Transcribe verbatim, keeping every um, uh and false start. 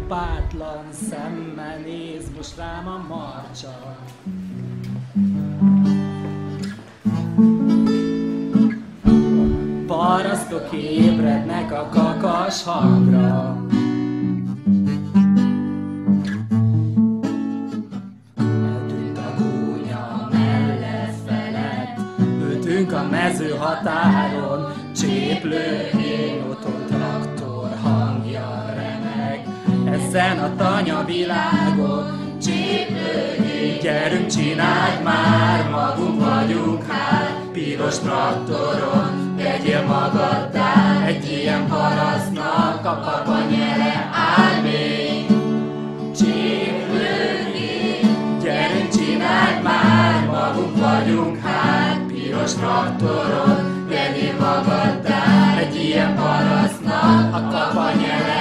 lámpátlan szemmel néz most rám a marcsa. Parasztok ébrednek a kakas hangra. Eltűnt a gúnya mellett felett, ültünk a mező határon, cséplő én otthon traktor hangja remeg. Ezen a tanya világon, cséplő én, gyerünk csináld már, magunk vagyunk hát, piros traktoron. Vegyél magaddá egy ilyen parasztnak, a kapanyele áll még. Cséplőni, gyerünk csináld már, magunk vagyunk hát, piros traktoron. Vegyél magaddá egy ilyen parasztnak, a kapanyele